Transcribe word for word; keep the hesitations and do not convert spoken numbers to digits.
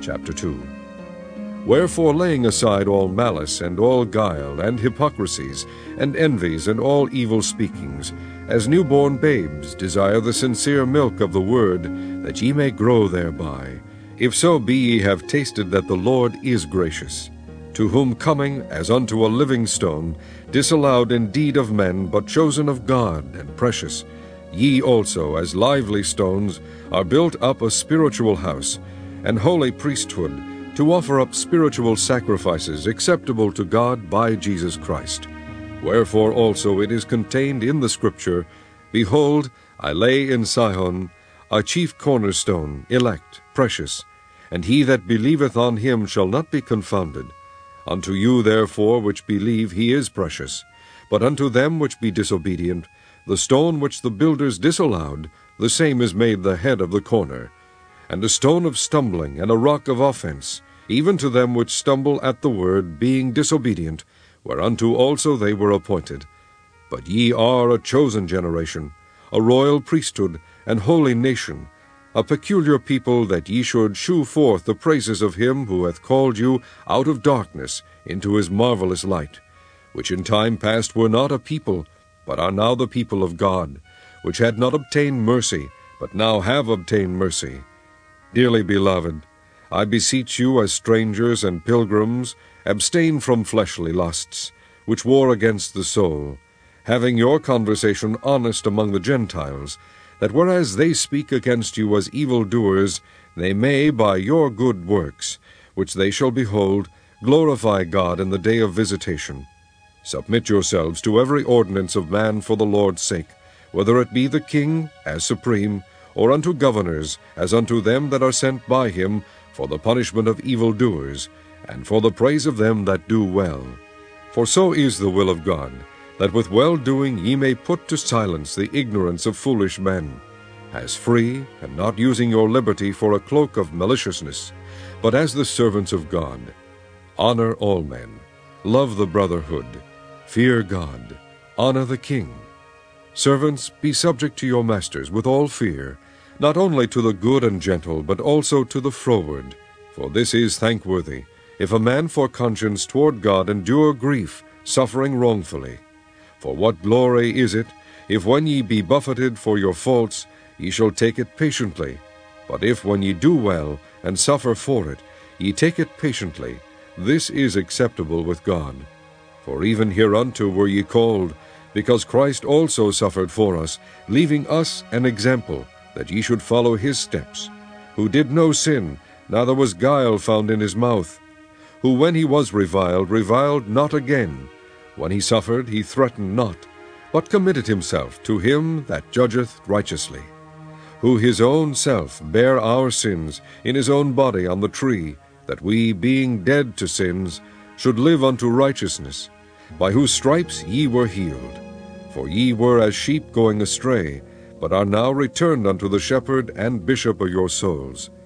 Chapter two. Wherefore, laying aside all malice, and all guile, and hypocrisies, and envies, and all evil speakings, as newborn babes desire the sincere milk of the word, that ye may grow thereby, if so be ye have tasted that the Lord is gracious, to whom coming as unto a living stone, disallowed indeed of men, but chosen of God, and precious, ye also, as lively stones, are built up a spiritual house, and holy priesthood, to offer up spiritual sacrifices acceptable to God by Jesus Christ. Wherefore also it is contained in the Scripture, Behold, I lay in Sion a chief cornerstone, elect, precious, and he that believeth on him shall not be confounded. Unto you therefore which believe he is precious. But unto them which be disobedient, the stone which the builders disallowed, the same is made the head of the corner, and a stone of stumbling, and a rock of offense, even to them which stumble at the word, being disobedient, whereunto also they were appointed. But ye are a chosen generation, a royal priesthood, and holy nation, a peculiar people, that ye should shew forth the praises of him who hath called you out of darkness into his marvelous light, which in time past were not a people, but are now the people of God, which had not obtained mercy, but now have obtained mercy. Dearly beloved, I beseech you, as strangers and pilgrims, abstain from fleshly lusts, which war against the soul, having your conversation honest among the Gentiles, that whereas they speak against you as evildoers, they may, by your good works, which they shall behold, glorify God in the day of visitation. Submit yourselves to every ordinance of man for the Lord's sake, whether it be the king, as supreme, or unto governors, as unto them that are sent by him, for the punishment of evildoers, and for the praise of them that do well. For so is the will of God, that with well-doing ye may put to silence the ignorance of foolish men, as free, and not using your liberty for a cloak of maliciousness, but as the servants of God. Honor all men, love the brotherhood, fear God, honor the king. Servants, be subject to your masters with all fear, not only to the good and gentle, but also to the froward. For this is thankworthy, if a man for conscience toward God endure grief, suffering wrongfully. For what glory is it, if when ye be buffeted for your faults, ye shall take it patiently? But if when ye do well, and suffer for it, ye take it patiently, this is acceptable with God. For even hereunto were ye called, because Christ also suffered for us, leaving us an example, that ye should follow his steps, who did no sin, neither was guile found in his mouth, who when he was reviled, reviled not again. When he suffered, he threatened not, but committed himself to him that judgeth righteously, who his own self bare our sins in his own body on the tree, that we, being dead to sins, should live unto righteousness, by whose stripes ye were healed. For ye were as sheep going astray, but are now returned unto the shepherd and bishop of your souls.